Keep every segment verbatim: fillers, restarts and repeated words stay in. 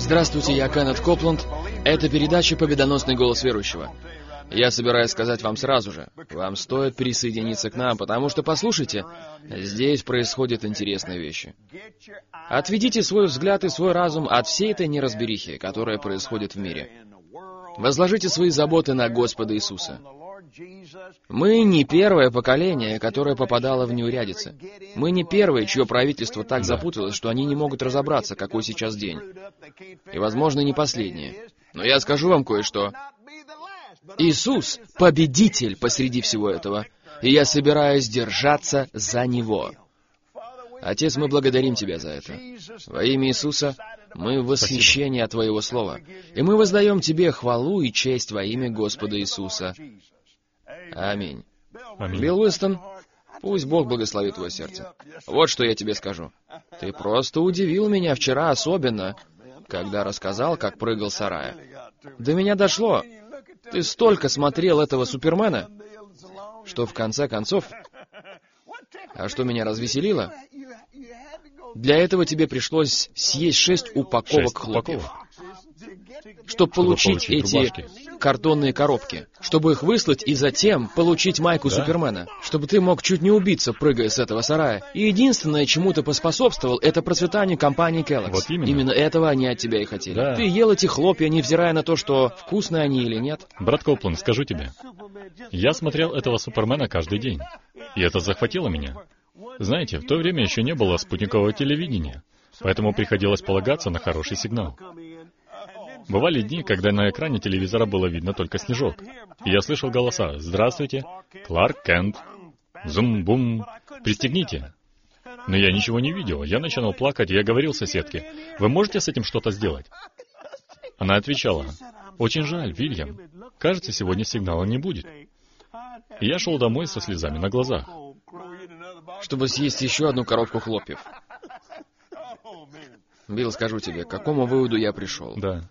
Здравствуйте, я Кеннет Копланд. Это передача «Победоносный голос верующего». Я собираюсь сказать вам сразу же, вам стоит присоединиться к нам, потому что, послушайте, здесь происходят интересные вещи. Отведите свой взгляд и свой разум от всей этой неразберихи, которая происходит в мире. Возложите свои заботы на Господа Иисуса. Мы не первое поколение, которое попадало в неурядицы. Мы не первые, чье правительство так запуталось, что они не могут разобраться, какой сейчас день. И, возможно, не последнее. Но я скажу вам кое-что. Иисус — победитель посреди всего этого, и я собираюсь держаться за Него. Отец, мы благодарим Тебя за это. Во имя Иисуса мы в восхищении от Твоего Слова, и мы воздаем Тебе хвалу и честь во имя Господа Иисуса. Аминь. Аминь. Билл Уинстон, пусть Бог благословит твое сердце. Вот что я тебе скажу. Ты просто удивил меня вчера особенно, когда рассказал, как прыгал с сарая. До меня дошло. Ты столько смотрел этого Супермена, что в конце концов... А что меня развеселило? Для этого тебе пришлось съесть шесть упаковок Шесть хлопьев, упаковок. чтобы получить, получить эти рубашки. картонные коробки, чтобы их выслать и затем получить майку Да. Супермена, чтобы ты мог чуть не убиться, прыгая с этого сарая. И единственное, чему ты поспособствовал, это процветанию компании Kellogg's. Вот именно. этого они от тебя и хотели. Да. Ты ел эти хлопья, невзирая на то, что вкусные они или нет. Брат Копланд, скажу тебе, я смотрел этого Супермена каждый день, и это захватило меня. Знаете, в то время еще не было спутникового телевидения, поэтому приходилось полагаться на хороший сигнал. Бывали дни, когда на экране телевизора было видно только снежок, и я слышал голоса: «Здравствуйте, Кларк Кент, зум-бум, пристегните». Но я ничего не видел, я начинал плакать, и я говорил соседке: «Вы можете с этим что-то сделать?» Она отвечала: «Очень жаль, Вильям, кажется, сегодня сигнала не будет». И я шел домой со слезами на глазах. Чтобы съесть еще одну коробку хлопьев. Билл, скажу тебе, к какому выводу я пришел? Да.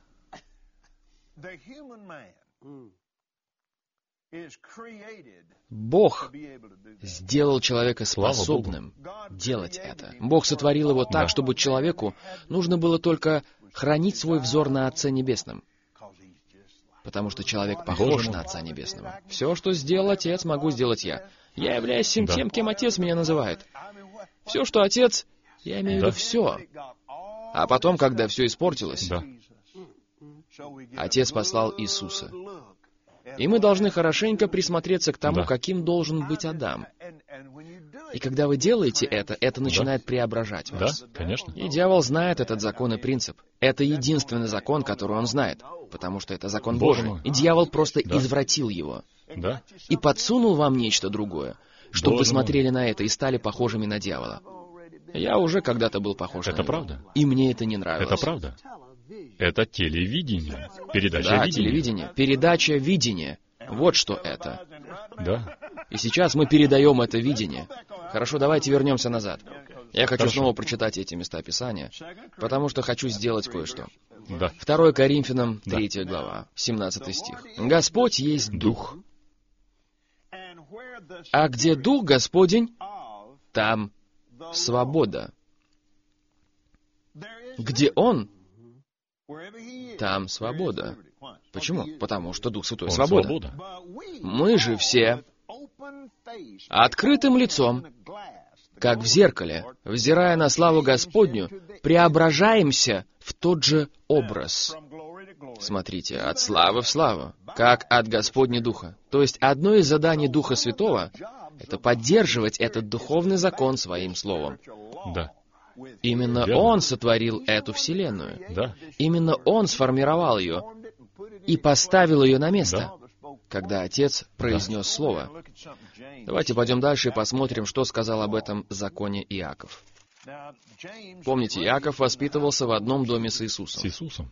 Бог сделал человека Слава Богу. способным делать это. Бог сотворил его так, Да. чтобы человеку нужно было только хранить свой взор на Отце Небесном. Потому что человек похож Боже мой. на Отца Небесного. Все, что сделал Отец, могу сделать я. Я являюсь всем Да. тем, кем Отец меня называет. Все, что Отец, я имею в Да. виду все. А потом, когда все испортилось, Да. Отец послал Иисуса. И мы должны хорошенько присмотреться к тому, Да. каким должен быть Адам. И когда вы делаете это, это начинает преображать Да, вас. конечно. И дьявол знает этот закон и принцип. Это единственный закон, который он знает, потому что это закон Боже Божий. мой. И дьявол просто Да. извратил его. Да. И подсунул вам нечто другое, чтобы вы Боже мой. смотрели на это и стали похожими на дьявола. Я уже когда-то был похож на Это него. правда. И мне это не нравилось. Это правда. Это телевидение. Передача Да, видения. телевидение. Передача видения. Вот что это. Да. И сейчас мы передаем это видение. Хорошо, давайте вернемся назад. Я хочу Хорошо. снова прочитать эти места Писания, потому что хочу сделать кое-что. Да. второе Коринфянам, Да. третья глава, семнадцатый стих. «Господь есть Дух, а где Дух Господень, там свобода. Где Он, там свобода». Почему? Потому что Дух Святой — Он свобода. свобода. Мы же все открытым лицом, как в зеркале, взирая на славу Господню, преображаемся в тот же образ. Смотрите, от славы в славу, как от Господня Духа. То есть одно из заданий Духа Святого — это поддерживать этот духовный закон своим словом. Да. Именно Верно. Он сотворил эту вселенную. Да. Именно Он сформировал ее и поставил ее на место, Да. когда Отец произнес Слово. Давайте пойдем дальше и посмотрим, что сказал об этом законе Иаков. Помните, Иаков воспитывался в одном доме с С Иисусом. Иисусом.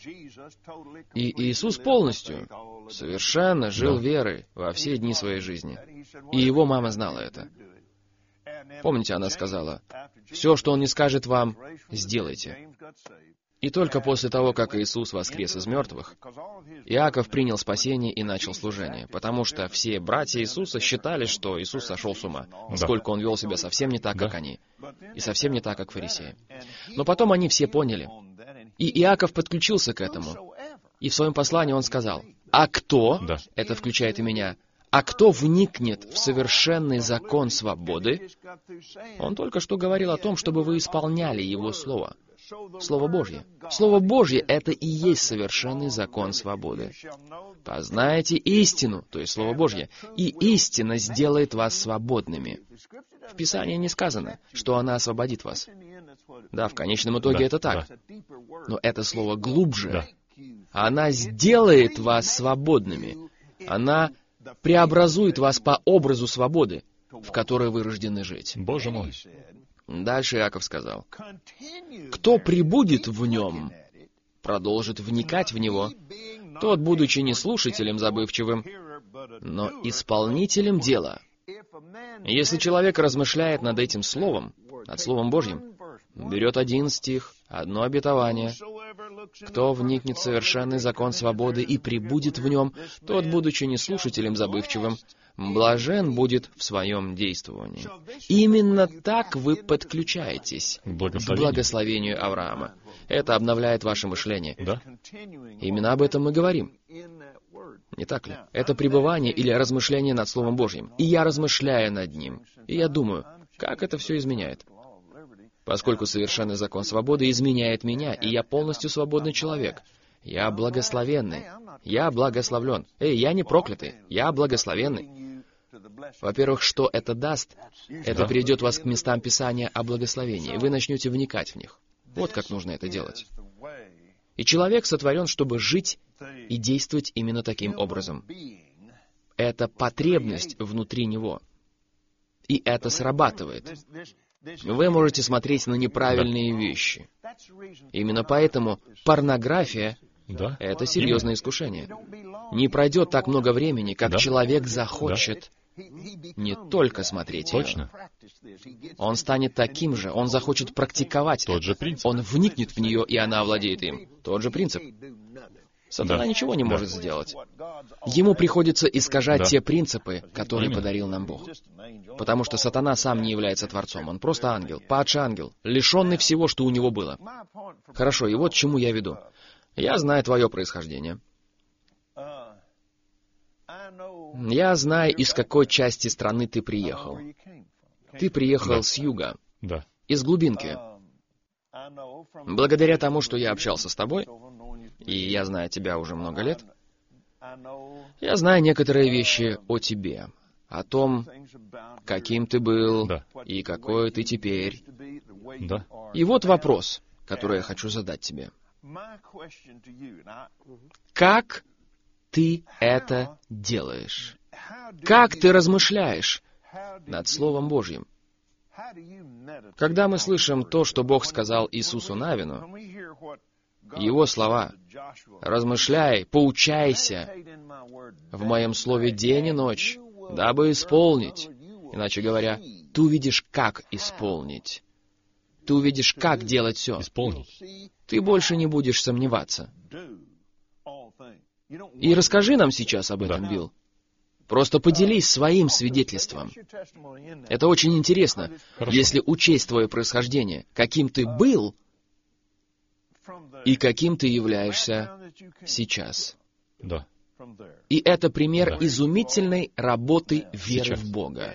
И Иисус полностью, совершенно жил Да. верой во все дни своей жизни. И его мама знала это. Помните, она сказала: «Все, что Он не скажет вам, сделайте». И только после того, как Иисус воскрес из мертвых, Иаков принял спасение и начал служение, потому что все братья Иисуса считали, что Иисус сошел с ума, поскольку Он вел себя совсем не так, как Да. они, и совсем не так, как фарисеи. Но потом они все поняли, И Иаков подключился к этому. И в своем послании он сказал, «А кто, Да. это включает и меня, а кто вникнет в совершенный закон свободы?» Он только что говорил о том, чтобы вы исполняли Его Слово. Слово Божье. Слово Божье — это и есть совершенный закон свободы. «Познайте истину», то есть Слово Божье, «и истина сделает вас свободными». В Писании не сказано, что она освободит вас. Да, в конечном итоге Да, это так. да. Но это слово глубже. Да. Она сделает вас свободными. Она преобразует вас по образу свободы, в которой вы рождены жить. Боже мой. Дальше Иаков сказал, «Кто пребудет в нем, продолжит вникать в него, тот, будучи не слушателем забывчивым, но исполнителем дела». Если человек размышляет над этим словом, над Словом Божьим, берет один стих, одно обетование, «Кто вникнет в совершенный закон свободы и пребудет в нем, тот, будучи не слушателем забывчивым, блажен будет в своем действовании». Именно так вы подключаетесь К к благословению. благословению Авраама. Это обновляет ваше мышление. Да? Именно об этом мы говорим. Не так ли? Это пребывание или размышление над Словом Божьим. И я размышляю над ним. И я думаю, как это все изменяет. Поскольку совершенный закон свободы изменяет меня, и я полностью свободный человек. Я благословенный. Я благословлен. Эй, я не проклятый. Я благословенный. Во-первых, что это даст? Это Да. приведет вас к местам Писания о благословении, и вы начнете вникать в них. Вот как нужно это делать. И человек сотворен, чтобы жить и действовать именно таким образом. Это потребность внутри него. И это срабатывает. Вы можете смотреть на неправильные вещи. Именно поэтому порнография Да? — это серьезное искушение. Не пройдет так много времени, как Да. человек захочет не только смотреть ее. Точно. Он станет таким же, он захочет практиковать Тот это. же принцип. Он вникнет в нее, и она овладеет им. Тот же принцип. Сатана Да. ничего не Да. может сделать. Ему приходится искажать Да. те принципы, которые Именно. подарил нам Бог. Потому что сатана сам не является Творцом, он просто ангел, падший ангел, лишенный всего, что у него было. Хорошо, и вот к чему я веду. Я знаю твое происхождение. Я знаю, из какой части страны ты приехал. Ты приехал Да. с юга, Да. из глубинки. Благодаря тому, что я общался с тобой, и я знаю тебя уже много лет, я знаю некоторые вещи о тебе, о том, каким ты был Да. и какой ты теперь. Да. И вот вопрос, который я хочу задать тебе. Как ты это делаешь? Как ты размышляешь над Словом Божьим? Когда мы слышим то, что Бог сказал Иисусу Навину, Его слова «Размышляй, поучайся в Моем Слове день и ночь, дабы исполнить». Иначе говоря, ты увидишь, как исполнить. Ты увидишь, как делать все. Исполнить. Ты больше не будешь сомневаться. И расскажи нам сейчас об этом, Да. Билл. Просто поделись своим свидетельством. Это очень интересно, Хорошо. если учесть твое происхождение, каким ты был и каким ты являешься сейчас. Да. И это пример Да. изумительной работы веры Сейчас. в Бога.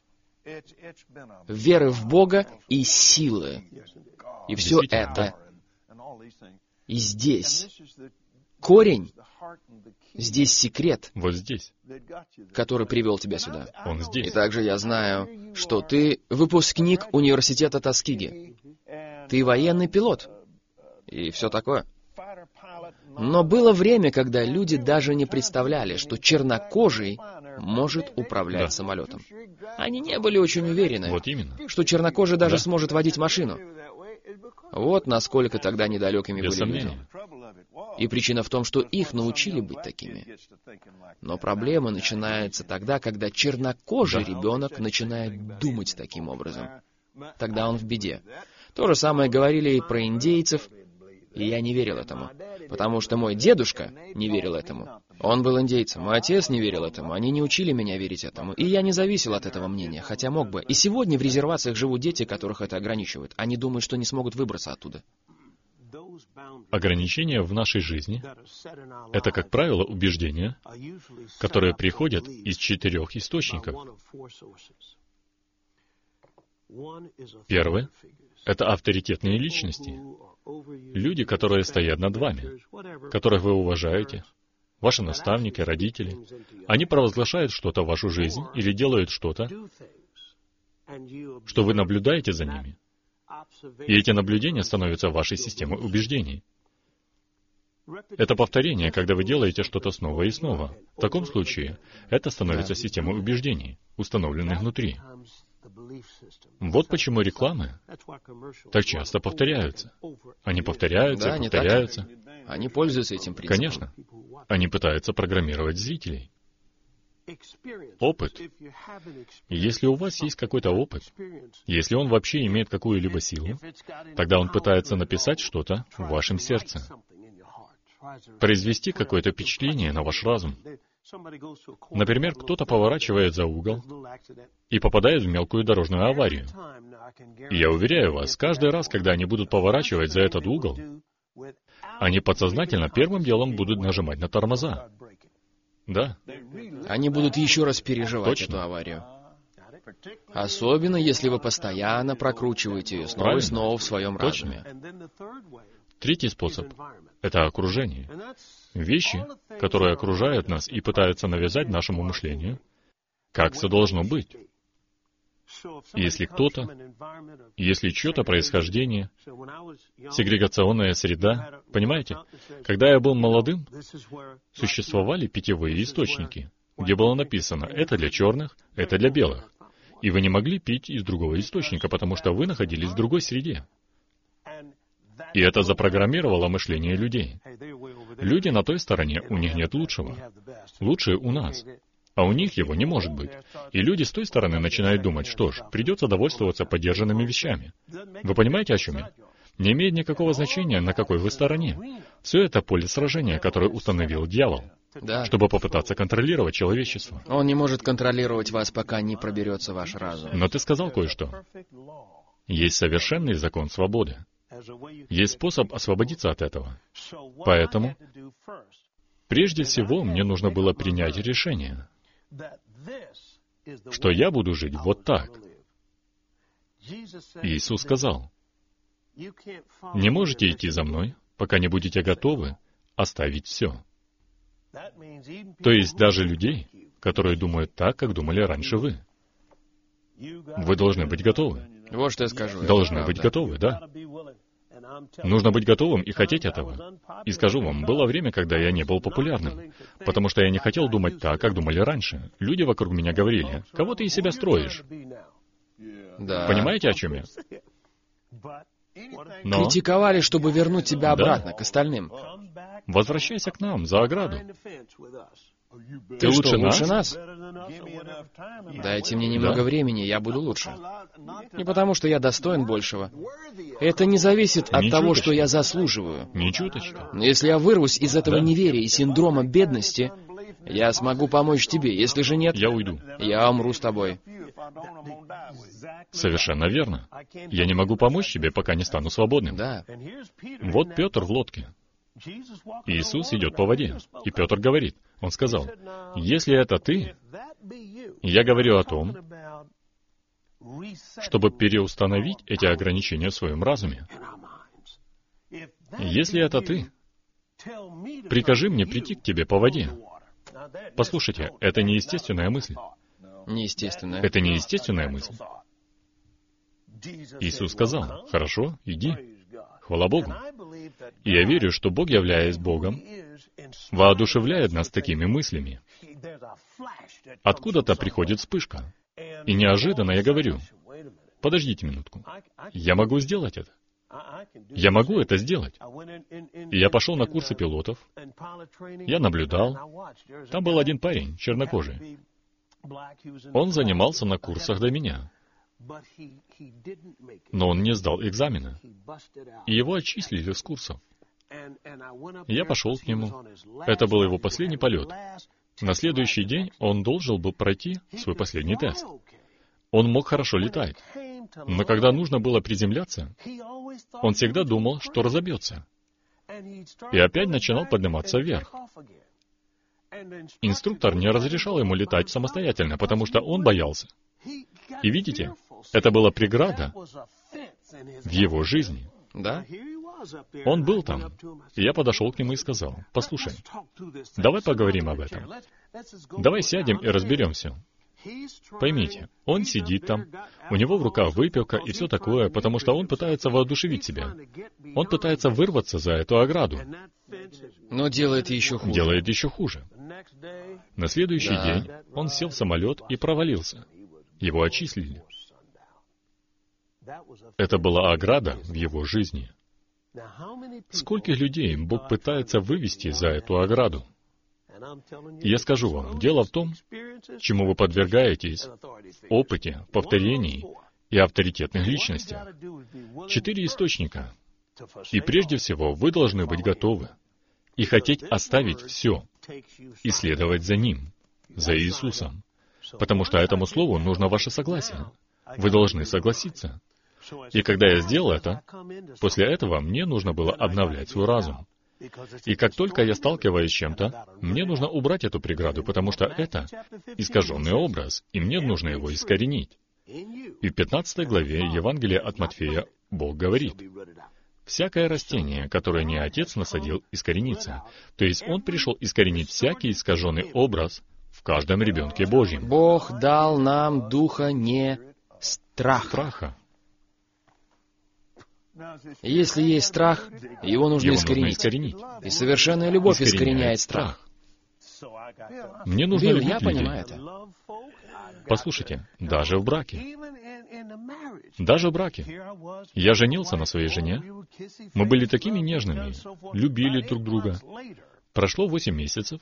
Веры в Бога и силы. И все Действительно, это и здесь. Корень, здесь секрет, Вот здесь. который привел тебя сюда. Он И здесь. также я знаю, что ты выпускник университета Тоскиги. Ты военный пилот. И все такое. Но было время, когда люди даже не представляли, что чернокожий может управлять Да. самолетом. Они не были очень уверены, Вот именно. что чернокожий даже Да. сможет водить машину. Вот насколько тогда недалекими Без были люди. сомнения. И причина в том, что их научили быть такими. Но проблема начинается тогда, когда чернокожий Да. ребенок начинает думать таким образом. Тогда он в беде. То же самое говорили и про индейцев, и я не верил этому. Потому что мой дедушка не верил этому. Он был индейцем, мой отец не верил этому, они не учили меня верить этому. И я не зависел от этого мнения, хотя мог бы. И сегодня в резервациях живут дети, которых это ограничивает. Они думают, что не смогут выбраться оттуда. Ограничения в нашей жизни — это, как правило, убеждения, которые приходят из четырех источников. Первый — это авторитетные личности, люди, которые стоят над вами, которых вы уважаете, ваши наставники, родители. Они провозглашают что-то в вашу жизнь или делают что-то, что вы наблюдаете за ними. И эти наблюдения становятся вашей системой убеждений. Это повторение, когда вы делаете что-то снова и снова. В таком случае это становится системой убеждений, установленных внутри. Вот почему рекламы так часто повторяются. Они повторяются Да, и не так? повторяются. Они пользуются этим принципом. Конечно. Они пытаются программировать зрителей. Опыт. И если у вас есть какой-то опыт, если он вообще имеет какую-либо силу, тогда он пытается написать что-то в вашем сердце, произвести какое-то впечатление на ваш разум. Например, кто-то поворачивает за угол и попадает в мелкую дорожную аварию. И я уверяю вас, каждый раз, когда они будут поворачивать за этот угол, они подсознательно первым делом будут нажимать на тормоза. Да. Они будут еще раз переживать Точно. эту аварию. Особенно, если вы постоянно прокручиваете ее снова и Правильно. снова в своем Точно. разуме. Третий способ — это окружение. Вещи, которые окружают нас и пытаются навязать нашему мышлению, как все должно быть. Если кто-то, если чье-то происхождение, сегрегационная среда, понимаете, когда я был молодым, существовали питьевые источники, где было написано «это для черных, это для белых». И вы не могли пить из другого источника, потому что вы находились в другой среде. И это запрограммировало мышление людей. Люди на той стороне, у них нет лучшего. Лучшее у нас. А у них его не может быть. И люди с той стороны начинают думать, что ж, придется довольствоваться подержанными вещами. Вы понимаете, о чем я? Не имеет никакого значения, на какой вы стороне. Все это поле сражения, которое установил дьявол, Да. чтобы попытаться контролировать человечество. Он не может контролировать вас, пока не проберется ваш разум. Но ты сказал кое-что. Есть совершенный закон свободы. Есть способ освободиться от этого. Поэтому, прежде всего, мне нужно было принять решение, что я буду жить вот так. Иисус сказал, «Не можете идти за мной, пока не будете готовы оставить все». То есть даже людей, которые думают так, как думали раньше вы. Вы должны быть готовы. Вот что я скажу. это Должны правда. быть готовы, да. Нужно быть готовым и хотеть этого. И скажу вам, было время, когда я не был популярным, потому что я не хотел думать так, как думали раньше. Люди вокруг меня говорили, «Кого ты из себя строишь?» Да. Понимаете, о чем я? Но Критиковали, чтобы вернуть тебя Да. обратно, к остальным. возвращайся к нам, за ограду. Ты, Ты лучше что, нас? лучше нас? Дайте мне немного Да. времени, я буду лучше. Не потому, что я достоин большего. Это не зависит от Ни того, чуточки. что я заслуживаю. Ни чуточки. Но если я вырвусь из этого Да. неверия и синдрома бедности, я смогу помочь тебе. Если же нет, Я уйду. я умру с тобой. Совершенно верно. Я не могу помочь тебе, пока не стану свободным. Да. Вот Петр в лодке. Иисус идет по воде. И Петр говорит, он сказал, «Если это ты, я говорю о том, чтобы переустановить эти ограничения в своем разуме. Если это ты, прикажи мне прийти к тебе по воде». Послушайте, это неестественная мысль. Неестественно. Это неестественная мысль. Иисус сказал, «Хорошо, иди». Хвала Богу. И я верю, что Бог, являясь Богом, воодушевляет нас такими мыслями. Откуда-то приходит вспышка. И неожиданно я говорю, подождите минутку, я могу сделать это. Я могу это сделать. И я пошел на курсы пилотов. Я наблюдал. Там был один парень, чернокожий. Он занимался на курсах до меня. Но он не сдал экзамена. И его отчислили с курсов. Я пошел к нему. Это был его последний полет. На следующий день он должен был пройти свой последний тест. Он мог хорошо летать. Но когда нужно было приземляться, он всегда думал, что разобьется. и опять начинал подниматься вверх. Инструктор не разрешал ему летать самостоятельно, потому что он боялся. И видите, это была преграда в его жизни. Да? Он был там, и я подошел к нему и сказал: «Послушай, давай поговорим об этом. Давай сядем и разберемся». Поймите, он сидит там, у него в руках выпивка и все такое, потому что он пытается воодушевить себя. Он пытается вырваться за эту ограду. Но делает еще хуже. Делает еще хуже. На следующий Да. день он сел в самолет и провалился. Его отчислили. Это была ограда в его жизни. Скольких людей Бог пытается вывести за эту ограду? И я скажу вам, дело в том, чему вы подвергаетесь в опыте, повторении и авторитетных личностях. Четыре источника. И прежде всего, вы должны быть готовы и хотеть оставить все и следовать за Ним, за Иисусом. Потому что этому слову нужно ваше согласие. Вы должны согласиться. И когда я сделал это, после этого мне нужно было обновлять свой разум. И как только я сталкиваюсь с чем-то, мне нужно убрать эту преграду, потому что это искаженный образ, и мне нужно его искоренить. И в пятнадцатой главе Евангелия от Матфея Бог говорит: «Всякое растение, которое не Отец насадил, искоренится». То есть Он пришел искоренить всякий искаженный образ в каждом ребенке Божьем. Бог дал нам духа не страха. Страха. Если есть страх, его нужно Его искоренить. нужно искоренить. И совершенная любовь Искореняет искореняет страх. Мне нужно Билл, любить я людей. понимаю это. Послушайте, даже в браке. Даже в браке. Я женился на своей жене. Мы были такими нежными, любили друг друга. Прошло восемь месяцев.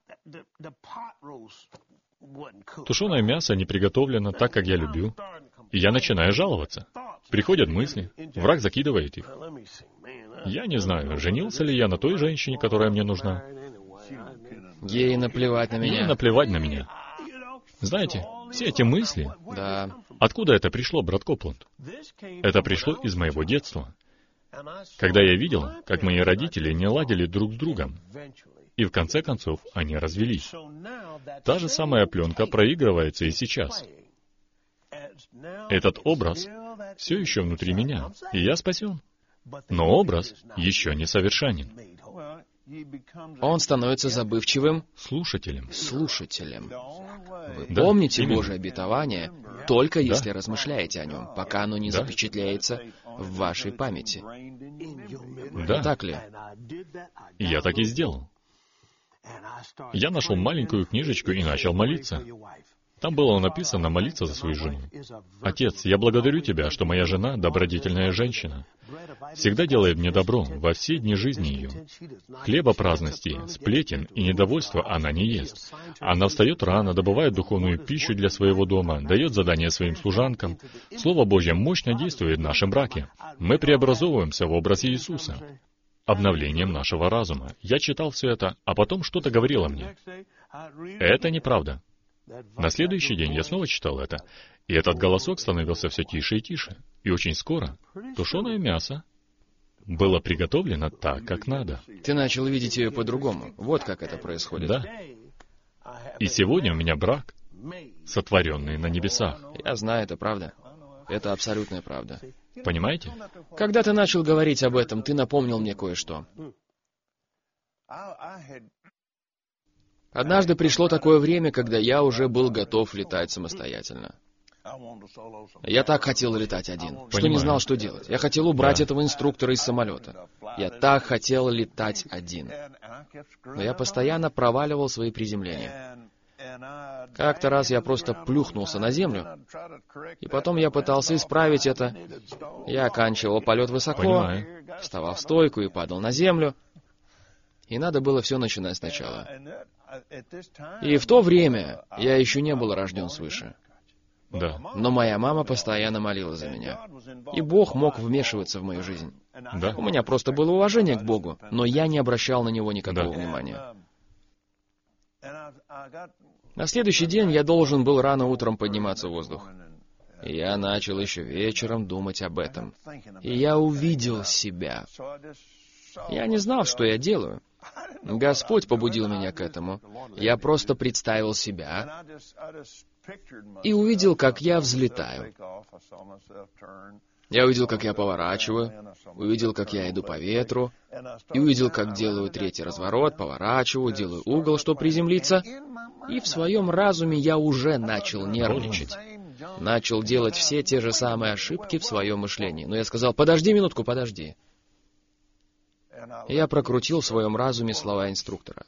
Тушеное мясо не приготовлено так, как я люблю. И я начинаю жаловаться. Приходят мысли, враг закидывает их. Я не знаю, женился ли я на той женщине, которая мне нужна. Ей наплевать на Ей меня. наплевать на меня. Знаете, все эти мысли, Да. откуда это пришло, брат Копланд? Это пришло из моего детства. Когда я видел, как мои родители не ладили друг с другом, и в конце концов они развелись. Та же самая пленка проигрывается и сейчас. Этот образ все еще внутри меня, и я спасен. Но образ еще не совершенен. Он становится забывчивым Слушателем. слушателем. Вы Да, помните именно. Божие обетование, только если размышляете о нем, пока оно не Да. запечатляется в вашей памяти. Да, Так ли? и я так и сделал. Я нашел маленькую книжечку и начал молиться. Там было написано молиться за свою жену. «Отец, я благодарю Тебя, что моя жена — добродетельная женщина. Всегда делает мне добро во все дни жизни ее. Хлеба праздности, сплетен и недовольства она не ест. Она встает рано, добывает духовную пищу для своего дома, дает задания своим служанкам. Слово Божье мощно действует в нашем браке. Мы преобразовываемся в образ Иисуса. Обновлением нашего разума. Я читал все это, а потом что-то говорило мне. Это неправда. На следующий день я снова читал это, и этот голосок становился все тише и тише. И очень скоро тушеное мясо было приготовлено так, как надо. Ты начал видеть ее по-другому. Вот как это происходит. Да. И сегодня у меня брак, сотворенный на небесах. Я знаю, это правда. Это абсолютная правда. Понимаете? Когда ты начал говорить об этом, ты напомнил мне кое-что. Однажды пришло такое время, когда я уже был готов летать самостоятельно. Я так хотел летать один, что не Понимаю. знал, что делать. Я хотел убрать Да. этого инструктора из самолета. Я так хотел летать один. Но я постоянно проваливал свои приземления. Как-то раз я просто плюхнулся на землю, и потом я пытался исправить это. Я оканчивал полет высоко, Понимаю. вставал в стойку и падал на землю. И надо было все начинать сначала. И в то время я еще не был рожден свыше. Да. Но моя мама постоянно молила за меня. И Бог мог вмешиваться в мою жизнь. Да. У меня просто было уважение к Богу, но я не обращал на Него никакого Да. внимания. На следующий день я должен был рано утром подниматься в воздух. И я начал еще вечером думать об этом. И я увидел себя. Я не знал, что я делаю. Господь побудил меня к этому. Я просто представил себя и увидел, как я взлетаю. Я увидел, как я поворачиваю, увидел, как я иду по ветру, и увидел, как делаю третий разворот, поворачиваю, делаю угол, чтобы приземлиться. И в своем разуме я уже начал нервничать. Начал делать все те же самые ошибки в своем мышлении. Но я сказал: подожди минутку, подожди. Я прокрутил в своем разуме слова инструктора.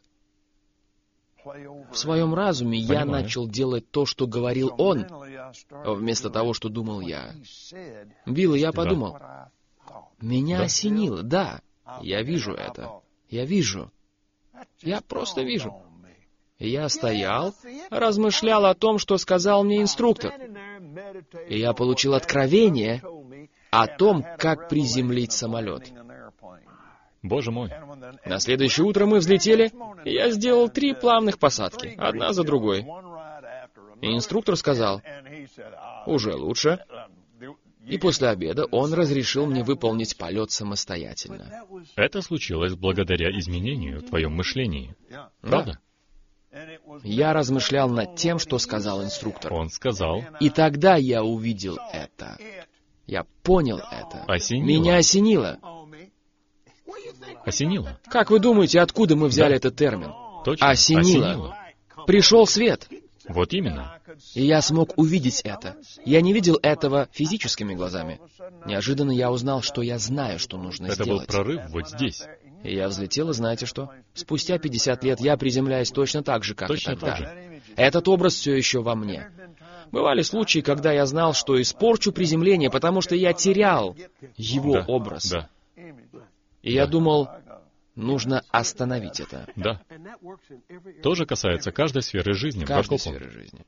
В своем разуме я Понимаю. начал делать то, что говорил он, вместо того, что думал я. Билл, я подумал, меня Да. осенило, да, я вижу это, я вижу, я просто вижу. Я стоял, размышлял о том, что сказал мне инструктор, и я получил откровение о том, как приземлить самолет. Боже мой. На следующее утро мы взлетели, и я сделал три плавных посадки, одна за другой. И инструктор сказал: уже лучше. И после обеда он разрешил мне выполнить полет самостоятельно. Это случилось благодаря изменению в твоем мышлении. Правда? Я размышлял над тем, что сказал инструктор. Он сказал, И тогда я увидел это. Я понял это. Осенило. Меня осенило. осенило. Как вы думаете, откуда мы взяли Да. этот термин? Точно. Осенило. Пришел свет. Вот именно. И я смог увидеть это. Я не видел этого физическими глазами. Неожиданно я узнал, что я знаю, что нужно Это был сделать. прорыв вот здесь. И я взлетел, и знаете что? Спустя пятьдесят лет я приземляюсь точно так же, как Точно и тогда. так же. Этот образ все еще во мне. Бывали случаи, когда я знал, что испорчу приземление, потому что я терял его Да, образ. Да, И я думал, нужно остановить это. да. Тоже касается каждой сферы жизни. В брат каждой Копланд. сфере жизни.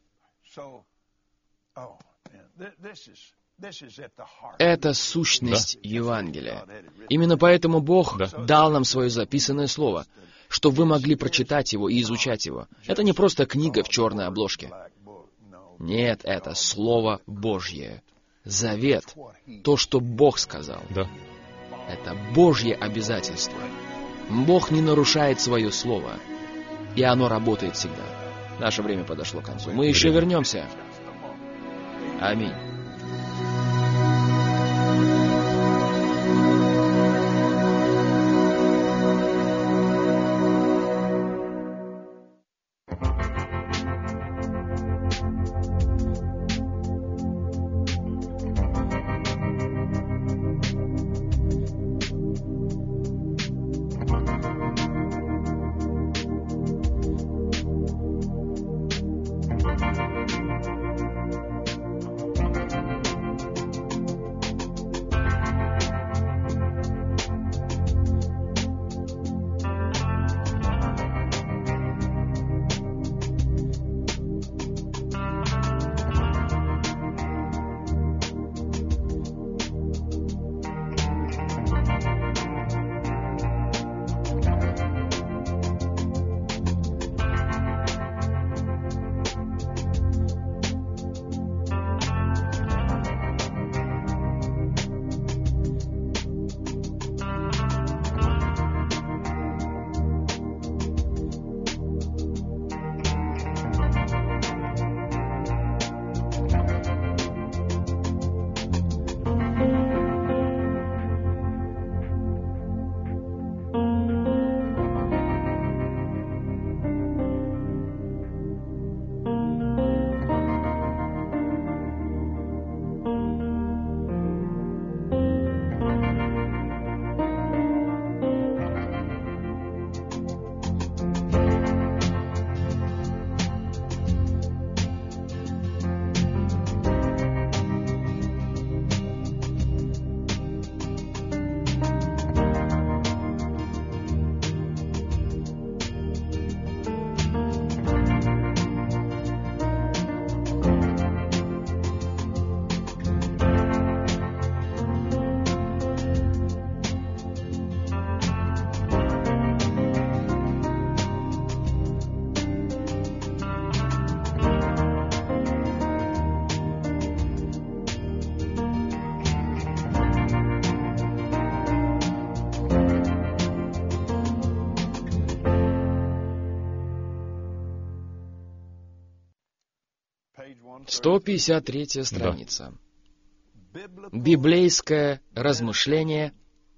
Это сущность Евангелия. Именно поэтому Бог Да. дал нам свое записанное слово, чтобы вы могли прочитать его и изучать его. Это не просто книга в черной обложке. Нет, это Слово Божье. Завет. То, что Бог сказал. Да. Это Божье обязательство. Бог не нарушает свое слово. И оно работает всегда. Наше время подошло к концу. Мы еще Время. вернемся. Аминь. сто пятьдесят третья страница. Библейское размышление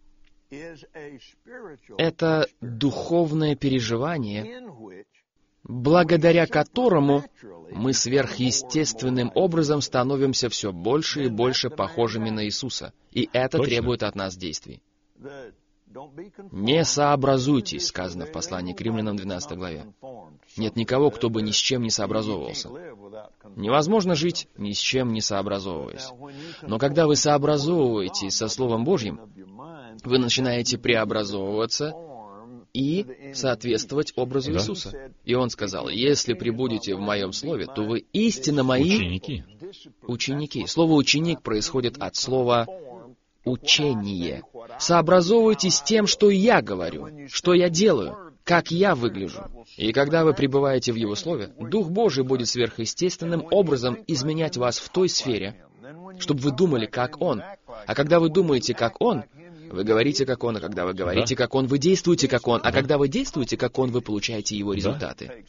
— это духовное переживание, благодаря которому мы сверхъестественным образом становимся все больше и больше похожими на Иисуса. И это Точно. требует от нас действий. «Не сообразуйтесь», сказано в послании к Римлянам двенадцатой главе. Нет никого, кто бы ни с чем не сообразовывался. Невозможно жить, ни с чем не сообразовываясь. Но когда вы сообразовываетесь со Словом Божьим, вы начинаете преобразовываться и соответствовать образу Да. Иисуса. И Он сказал: «Если пребудете в Моем Слове, то вы истинно Мои Ученики. ученики». Слово «ученик» происходит от слова «учение». Сообразовывайтесь с тем, что я говорю, что я делаю, как я выгляжу. И когда вы пребываете в Его Слове, Дух Божий будет сверхъестественным образом изменять вас в той сфере, чтобы вы думали, как Он. А когда вы думаете, как Он, вы говорите, как Он, а когда вы говорите, Да. как Он, вы действуете, как Он, а когда вы действуете, как Он, вы получаете Его результаты.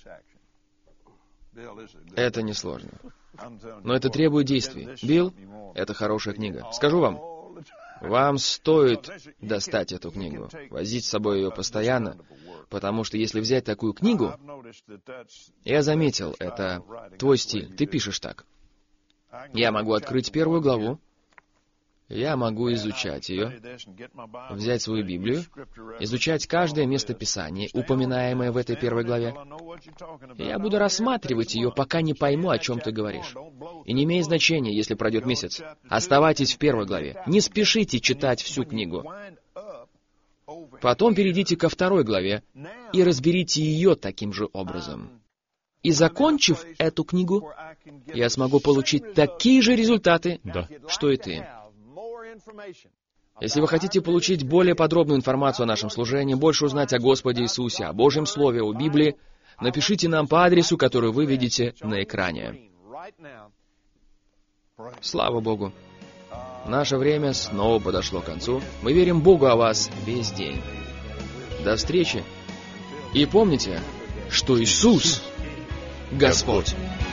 Это несложно. Но это требует действий. Билл, это хорошая книга. Скажу вам, вам стоит достать эту книгу, возить с собой ее постоянно, потому что если взять такую книгу, я заметил, это твой стиль, ты пишешь так. Я могу открыть первую главу, я могу изучать ее, взять свою Библию, изучать каждое местописание, упоминаемое в этой первой главе. И я буду рассматривать ее, пока не пойму, о чем ты говоришь. И не имеет значения, если пройдет месяц. Оставайтесь в первой главе. Не спешите читать всю книгу. Потом перейдите ко второй главе и разберите ее таким же образом. И закончив эту книгу, я смогу получить такие же результаты, Да. что и ты. Если вы хотите получить более подробную информацию о нашем служении, больше узнать о Господе Иисусе, о Божьем Слове, о Библии, напишите нам по адресу, который вы видите на экране. Слава Богу! Наше время снова подошло к концу. Мы верим Богу о вас весь день. До встречи. И помните, что Иисус — Господь.